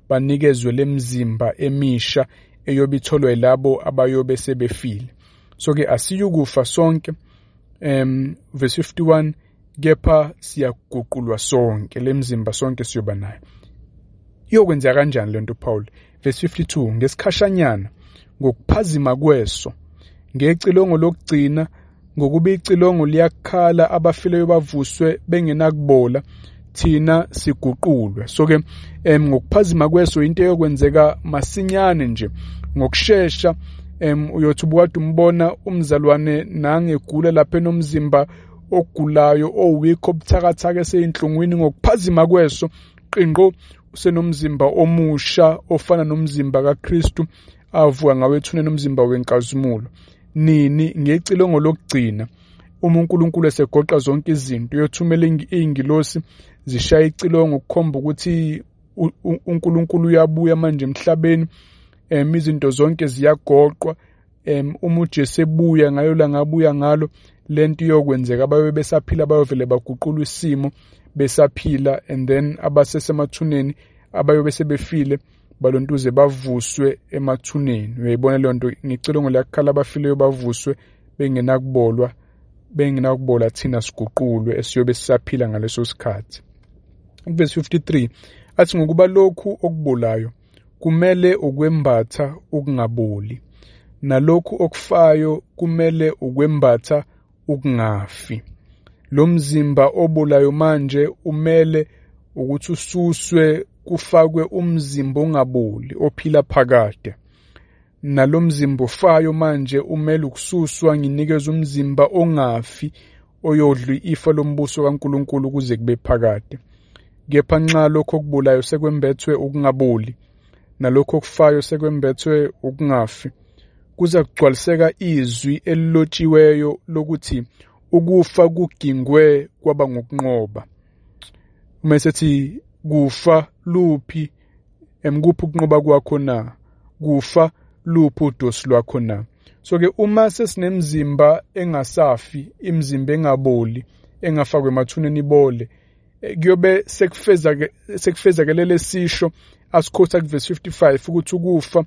banikezwe lemzimba emisha eyobitholwa yilabo abayobe sebefile. So-ke asiyukufa sonke, verse 51, kepha siyaguqulwa sonke, lemzimba sonke siyoba nayo. Iyokwenzeka kanjani lento Paul? Verse 52, ngesikhashanyana, ngokuphazima kweso, ngecilongo lokugcina, ngokuba icilongo liyakhala abafileyo bavuswe bengenakubola, thina siguqulwe. So-ke ngokuphazima kweso into yokwenzeka masinyane nje, ngokushesha. Uyothi ubukade umbona umzalwane nangegula lapha enomzimba ogulayo owikho obuthakathaka eseyinhlungwini, ngokuphazima kweso qinqo usenomzimba omusha ofana nomzimba kaKristu avuka ngawethune nomzimba wenkazimulo. Nini ngecilongo lokugcina uma uNkulunkulu esegoqa zonke izinto uyothumela iy'ngilosi zishaya icilongo ukukhomba ukuthi uNkulunkulu uyabuya manje emhlabeni. Izinto zonke ziyagoqwa. Uma uJesu ebuya ngayo la ngabuya ngalo, lento iyokwenzeka ababe besaphila bayovele baguqula isimo besaphila, and then abasesemathuneni abayobe sebefile balontuze bavuswe emathuneni. Uyayibona leyo nto, ngicilongo liyakhala abafileyo bavuswe bengenakubola thina siguqulwe esiyobe sisaphila ngaleso sikhathi. Verse 53 athi ngokuba lokhu okubolayo kumele ukwembatha ukungaboli, nalokhu okufayo kumele ukwembatha ukungafi. Lo mzimba obolayo manje umele ukuthi ususwe kufakwe umzimba ongaboli ophila phakade. Nalo mzimba ofayo manje umele ukususwa nginikeza umzimba ongafi oyodla ifa lombuso kaNkulunkulu kuze kube phakade. Kepha nxa lokho okubolayo sekwembethwe ukungaboli, nalokho okufayo sekwembethwe ukungafi, kuza kugcwaliseka izwi elilotshiweyo lokuthi ukufa kugingwe kwaba ngokunqoba. Uma sethi kufa luphi, kuphi ukunqoba kwakho na? Kufa luphi udosi lwakho na? So-ke uma sesinemzimba engasafi, imzimba engaboli, engafakwe emathuneni ibole, kuyobe sekufezakelele sisho asikhotha kuverse 55 ukuthi ukufa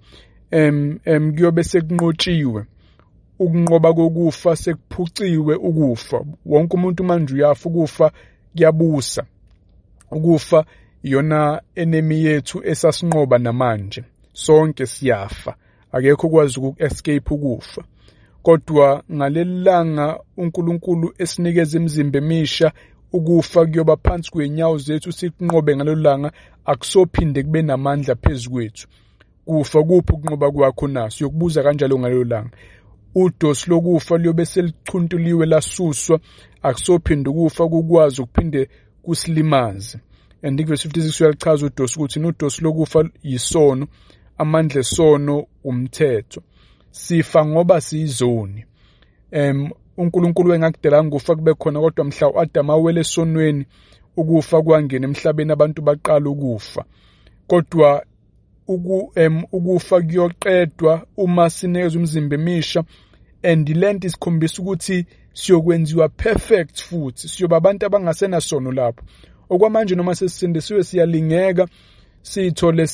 kuyobe sekunqotshiwe. Ukunqoba kokufa sekuphuciwe ukufa. Wonke umuntu manje uyafa, ukufa kuyabusa. Ukufa iyona enemy yethu esasinqoba namanje. Sonke siyafa. Akekho kwazi uku-escape ukufa. Kodwa ngalelanga uNkulunkulu esinikeza imizimba emisha, ukufa kuyoba phansi kwenyawo zethu sikunqobe ngalolanga, akusophinde kube namandla phezu kwethu. Kufa kuphi ukunqoba kwakho na? Siyokubuza kanjalo ngalolanga. Udosi lokufa liyobe selichuntuliwe lasuswa, akusophinde ukufa kukwazi ukuphinde kusilimaze. And verse 56 uyalichaza udosi ukuthi udosi lokufa yisono, amandla esono umthetho. Sifa ngoba siyizoni. uNkulunkulu engakudala ngokufa kube khona, kodwa mhla uAdam awele esonweni ukufa kwangena emhlabeni, abantu baqala ukufa. Kodwa ukufa kuyoqedwa uma sinikeza umzimba emisha, and lento isikhombisa ukuthi siyokwenziwa perfect futhi, siyoba abantu abangasena sono lapho. Okwamanje noma sesisindisiwe siyalingeka, sithole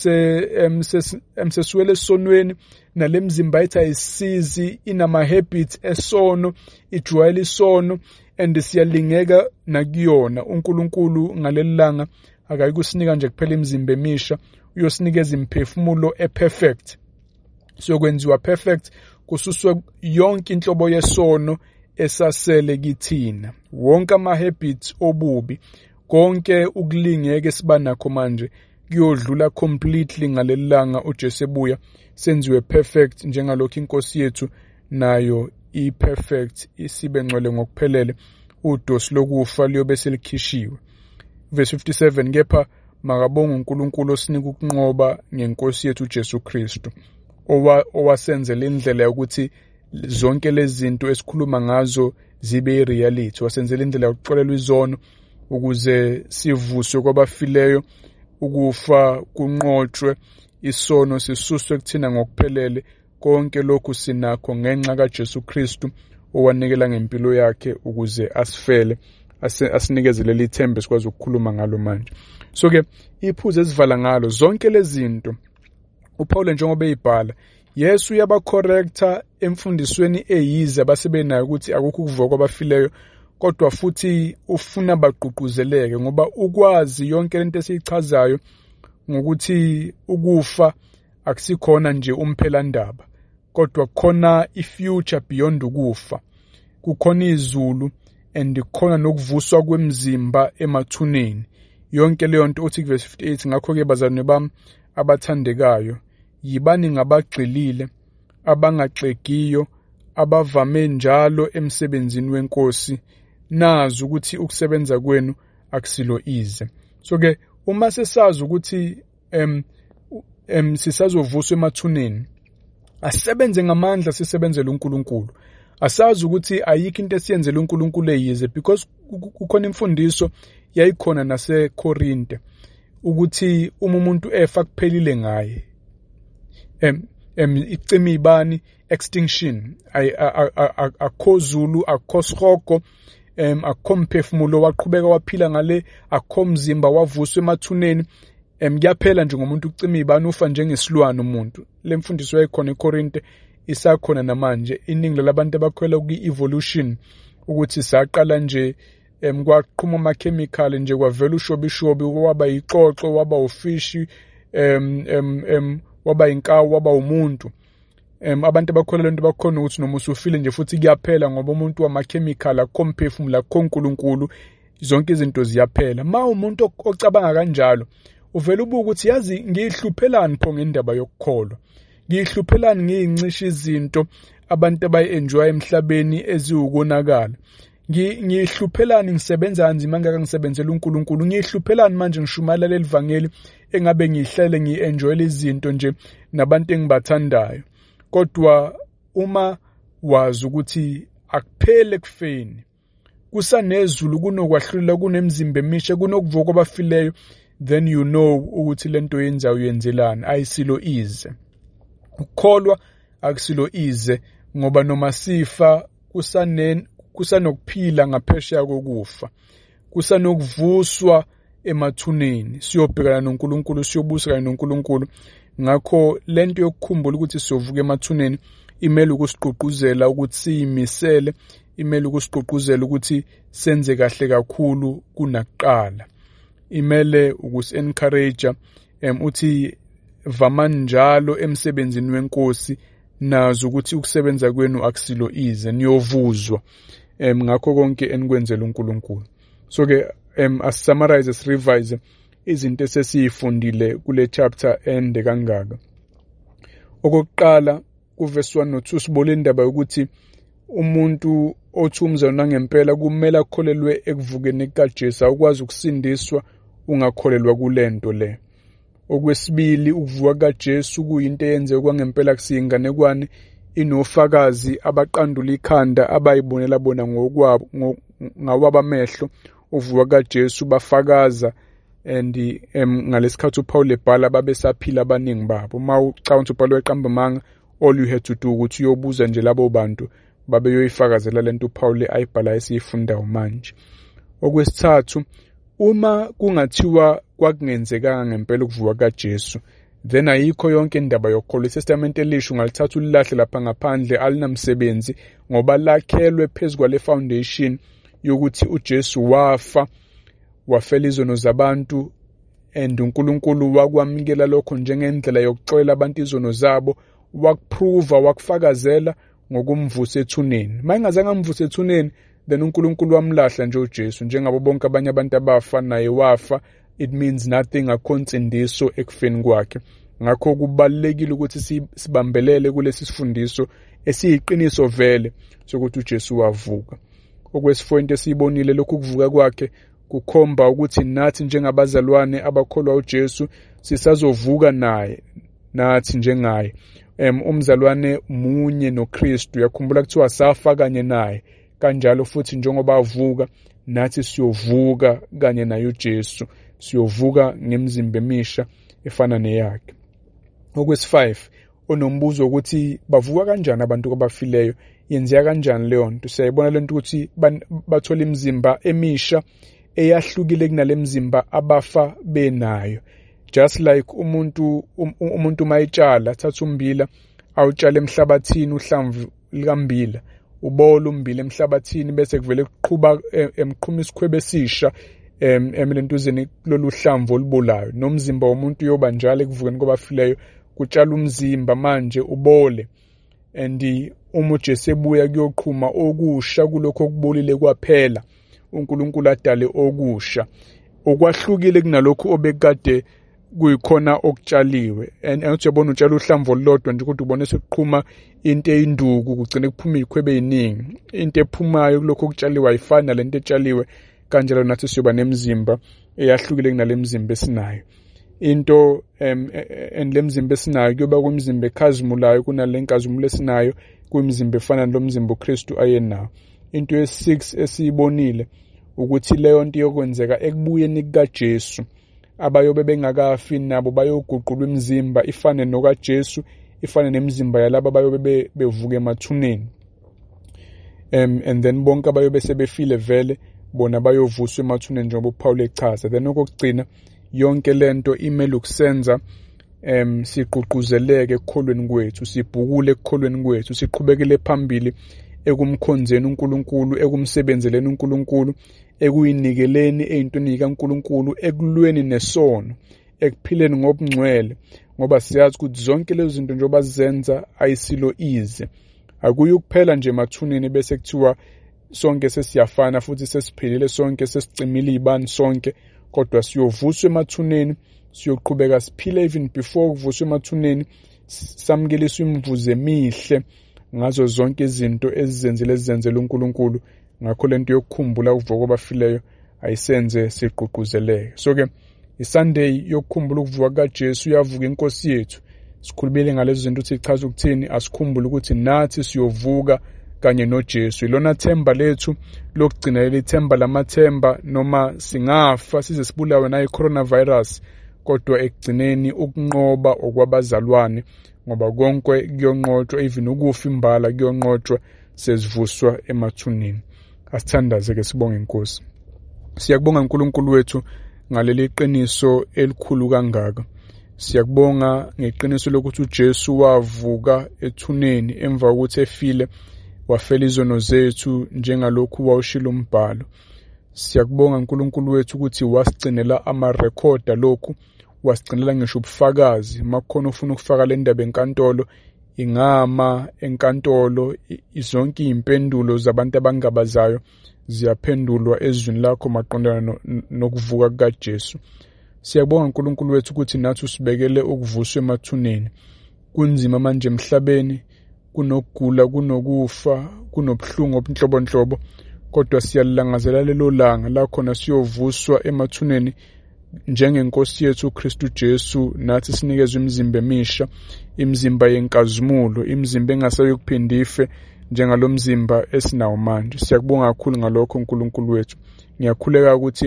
sesiwele esonweni, nalemzimba yethu ayisizi, inama habits esono, ijwayele isono, and siyalingeka nakuyona. uNkulunkulu ngalelilanga akayikusinika nje kuphela imizimba emisha, uyosinikeza imphefumulo eperfect. Siyokwenziwa perfect, kususwe yonke inhlobo yesono esasele kithina, wonke ama-habits obubi, konke ukulingeka esiba nakho manje kuyodlula completely ngalelilanga uJesu ebuya, senziwe perfect njengalokho inkosi yethu nayo i-perfect, isibe ngcwele ngokuphelele. Udosi lokufa liyobe selikhishiwe. Verse 57, kepha makabonge uNkulunkulu osinika ukunqoba ngenkosi yethu uJesu Kristu, owasenzela indlela yokuthi zonke lezi zinto esikhuluma ngazo zibe i-reality. Wasenzela indlela yokuxolelwa izono ukuze sivuswe kwabafileyo, ukufa kunqotshwe, isono sisuswe kuthina ngokuphelele. Konke lokhu sinakho ngenxa kaJesu Kristu owanikela ngempilo yakhe ukuze asifele asinikeze leli themba sikwazi ukukhuluma ngalo manje. So-ke iphuzu esivala ngalo zonke lezi zinto uPaul njengoba eyibhala, Yesu uyabacorrecta emfundisweni eyize abasebenayo ukuthi akukho ukuvuka kwabafileyo, kodwa futhi ufuna bagqugquzeleke ngoba ukwazi yonke lento esiyichazayo ngokuthi ukufa akusikhona nje umphelandaba, kodwa khona i-future beyond ukufa. Kukhona izulu and khona nokuvuswa kwemzimba emathuneni. Yonke leyo nto uthi verse 58, ngakho-ke bazalwane bami abathandekayo, yibani ngabagxilile, abangaxegiyo, abavame njalo emsebenzini weNkosi, nazi ukuthi ukusebenza kwenu akusilo ize. So-ke uma sesazi ukuthi sisazovuswa emathuneni, asisebenze ngamandla sisebenzele uNkulunkulu. Asazi ukuthi ayikho into esiyenzele uNkulunkulu eyize, because kukhona imfundiso yayikhona naseKorinte ukuthi uma umuntu efa kuphelile ngaye. Icima ibani, extinction, akho zulu, akho sihogo, akho mphefumulo waqhubeka waphila ngale, akho mzimba wavuswa emathuneni. Kuyaphela nje ngomuntu ucima ibani, ufa njengesilwane umuntu. Le mfundiso yayikhona eKorinte isakhona namanje. Iningi labantu abakholwa kwi-evolution ukuthi saqala nje kwaqhuma amakhemikhali nje kwavela ushobishobi, waba yiqoqo, waba ufishi, waba inkawu, waba umuntu. Abantu abakholwa lento bakhona ukuthi noma usufile nje futhi kuyaphela ngoba umuntu wamakhemikhali, akho mphefumulo, akho uNkulunkulu, zonke izinto ziyaphela. Ma umuntu ocabanga kanjalo uvela ubuka ukuthi yazi ngiyihluphelani pho ngendaba yokukholwa, ngiyihluphelani ngiyincisha izinto abantu abayi-enjoy emhlabeni eziwukonakala, ngiyihluphelani ngisebenza kanzima ngaka ngisebenzela uNkulunkulu, ngiyihluphelani manje ngishumayela leli vangeli engabe ngiyihlele ngiyi-enjoyela izinto nje nabantu engibathandayo. Kodwa uma wazi ukuthi akuphele kufeni, kusanezulu, kunokwahlulela, kunemzimba emisha, kunokuvuka kwabafileyo, then you know ukuthi lento yenzayo uyenzelani, ayisilo ize. Ukukholwa akusilo ize ngoba noma sifa kusanokuphila ngaphesheya kokufa, kusanokuvuswa emathuneni, siyobhekana noNkulunkulu, siyobusana noNkulunkulu. Ngakho lento yokukhumbula ukuthi siyovuka emathuneni imele ukusigqugquzela ukuthi siyimisele, imele ukusigqugquzela ukuthi senze kahle kakhulu kunakuqala, imele ukusi-encourage uthi vamani njalo emsebenzini weNkosi, nazi ukuthi ukusebenza kwenu akusilo ize, niyovuzwa ngakho konke enikwenzela uNkulunkulu. So-ke as-summarize, as-revise izinto esesiyifundile kule chapter ende kangaka. Okokuqala, kuverse 1 no 2 sibole indaba yokuthi umuntu othi umzalwane ngempela kumele akholelwe ekuvukeni kukaJesu, awukwazi ukusindiswa ungakholelwa kulento le. Okwesibili, ukuvuka kaJesu kuyinto eyenzeka kwangempela, kusiyinganekwane, inofakazi abaqandula ikhanda abayibonela bona ngokwabo ngawabo amehlo. Uvuka kaJesu bafakaza, and ngalesikhathi uPaul ebhala babesaphila abaningi babo. Uma ucabanga uPaul weqamba amanga, all you had to do ukuthi uyobuza nje labo bantu babeyoyifakazela lento uPaul ayibhala esiyifundayo manje. Okwesithathu, uma kungathiwa kwakungenzekanga ngempela ukuvuka kaJesu, then ayikho yonke indaba yokholo. iTestament elisho ungalithatha ulilahle lapha ngaphandle, alinamsebenzi ngoba lakhelwe phezu kwale foundation yokuthi uJesu wafa, wafela izono zabantu, and uNkulunkulu wakwamukela lokho njengendlela yokuxolela abantu izono zabo, wakuprova, wakufakazela ngokumvusa ethuneni. Uma engazange amvusa ethuneni, then uNkulunkulu wamlahla nje uJesu, njengabo bonke abanye abantu abafa naye wafa. It means nothing, akho nsindiso ekufeni kwakhe. Ngakho kubalulekile ukuthi sibambelele kulesi sifundiso esiyiqiniso vele sokuthi uJesu wavuka. Okwesifo into esiyibonile, lokhu kuvuka kwakhe kukhomba ukuthi nathi njengabazalwane abakholwa uJesu sisazovuka naye, nathi njengaye. Umzalwane munye noKristu, yakhumbula kuthiwa safa kanye naye, kanjalo futhi njengoba avuka nathi siyovuka kanye naye uJesu, siyovuka ngemizimba emisha efana neyakhe. Okwesi-5, onombuzo ukuthi bavuka kanjani abantu abafileyo. yenzeka kanjani leyo nto? Siyayibona lento ukuthi bathola imizimba emisha eyahlukile kunale mizimba abafa benayo. Just like umuntu mayitshala athatha ummbila awutshala emhlabathini uhlamvu likambila, ubola ummbila emhlabathini bese kuvele kuqhuma isikhwebe esisha emlentuzeni lolu hlamvu olubolayo. Nomzimba womuntu yoba njalo ekuvukeni kwabafileyo, kutshala umzimba manje ubole, and uma uJesu ebuya kuyoqhuma okusha kulokho okubolile kwaphela. uNkulunkulu adale okusha okwahlukile kunalokho obekade kuyikhona okutshaliwe. And uthi uyabona utshala uhlamvu olulodwa nje kodwa ubone sekuqhuma into eyinduku, kugcine kuphuma izikhwebe eziningi. Into ephumayo kulokho okutshaliwe ayifani nalento etshaliwe. Kanjalo nathi siyoba nemizimba eyahlukile kunale mizimba esinayo. Into lemizimba esinayo kuyoba kumizimba ekhazimulayo kunale nkazumulo esinayo, kuyimizimba efana nalomzimba uKristu ayenawo. Into yesi-6 esiyibonile ukuthi leyo nto yokwenzeka ekubuyeni kukaJesu, abayobe bengakafi nabo bayoguqulwa imizimba ifane nokaJesu, ifane nemizimba yalabo abayobe bevuka emathuneni. And then bonke abayobe sebefile vele bona bayovuswa emathuneni njengoba uPaul echaza. Then okugcina yonke lento imele ukusenza siququzeleke ekukholweni kwethu, sibhukule ekukholweni kwethu, siqhubekele phambili ekumkhonzeni uNkulunkulu, ekumsebenzeleni uNkulunkulu, ekuyinikeleni ezintweni zikaNkulunkulu, ekulweni nesono, ekuphileni ngobungcwele, ngoba siyazi ukuthi zonke lezo zinto njengoba zizenza ayisilo ize. Akuyi kuphela nje emathuneni bese kuthiwa sonke sesiyafana futhi sesiphelile, sonke sesicimile izibani sonke, kodwa siyovuswa emathuneni, siyoqhubeka siphile even before kuvuswa emathuneni, samkeliswa imivuzo emihle ngazo zonke izinto ezizenzela uNkulunkulu. Ngakho lento yokukhumbula ukuvuka kwabafileyo ayisenze siququzeleke. So ke iSunday yokukhumbula ukuvuka kaJesu, uyavuka inkosi yethu. Sikhulubile ngalezo zinto ukuthi ichaza ukuthini, asikhumbule ukuthi nathi siyovuka kanye noJesu. Ilona themba lethu lokugcina, leli themba lamathemba, noma singafa size sibulawe nayi coronavirus, kodwa ekugcineni ukunqoba okwabazalwane, ngoba konke kuyonqotshwa, even ukufa imbala kuyonqotshwa, sesivuswa emathuneni. Asithandaze ke sibonge inkosi. Siyakubonga uNkulunkulu wethu ngaleli qiniso elikhulu kangaka. Siyakubonga ngeqiniso lokuthi uJesu wavuka ethuneni emva kokuthi efile, wafela izono zethu njengalokhu wawushilo umbhalo. Siyakubonga uNkulunkulu wethu ukuthi wasigcinela amarekhoda lokhu, wasigcinela ngisho ubufakazi. Makukhona ufuna ukufaka le ndaba enkantolo, ingama enkantolo, zonke izimpendulo zabantu abangabazayo ziyaphendulwa ezwini lakho maqondana nokuvuka kukaJesu. Siyabonga uNkulunkulu wethu ukuthi nathi usibekele ukuvuswa emathuneni. Kunzima manje emhlabeni, kunokugula, kunokufa, kunobuhlungu obunhlobonhlobo, kodwa siyalilangazela lelo langa la khona siyovuswa emathuneni njengenkosi yethu uKristu Jesu. Nathi sinikezwe imizimba emisha, imizimba yenkazimulo, imizimba engasayo ukuphinda ife njengalo mzimba esinawo manje. Siyakubonga kakhulu ngalokho uNkulunkulu wethu. Ngiyakhuleka ukuthi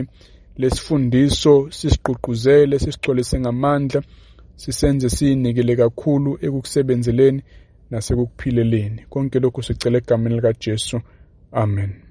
lesifundiso sisiququzele, sisigcolise ngamandla, sisenze siyinikele kakhulu ekukusebenzeleni nasekukuphileleni. Konke lokhu sicela egameni likaJesu. Amen.